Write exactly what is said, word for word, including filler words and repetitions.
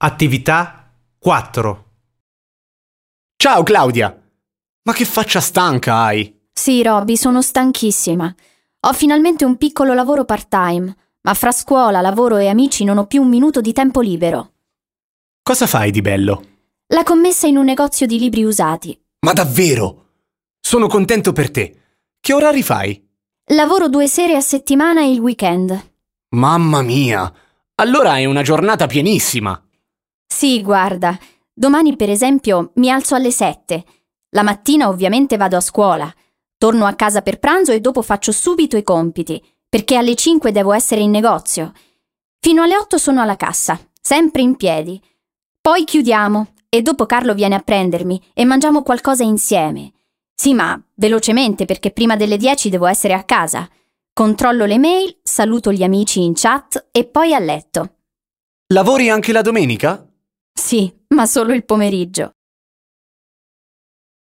Attività quattro. Ciao Claudia! Ma che faccia stanca hai? Sì, Robby, sono stanchissima. Ho finalmente un piccolo lavoro part-time, ma fra scuola, lavoro e amici non ho più un minuto di tempo libero. Cosa fai di bello? La commessa in un negozio di libri usati. Ma davvero? Sono contento per te. Che orari fai? Lavoro due sere a settimana e il weekend. Mamma mia! Allora è una giornata pienissima. Sì, guarda, domani per esempio mi alzo alle sette. La mattina ovviamente vado a scuola. Torno a casa per pranzo e dopo faccio subito i compiti, perché alle cinque devo essere in negozio. Fino alle otto sono alla cassa, sempre in piedi. Poi chiudiamo e dopo Carlo viene a prendermi e mangiamo qualcosa insieme. Sì, ma velocemente perché prima delle dieci devo essere a casa. Controllo le mail, saluto gli amici in chat e poi a letto. Lavori anche la domenica? Sì, ma solo il pomeriggio.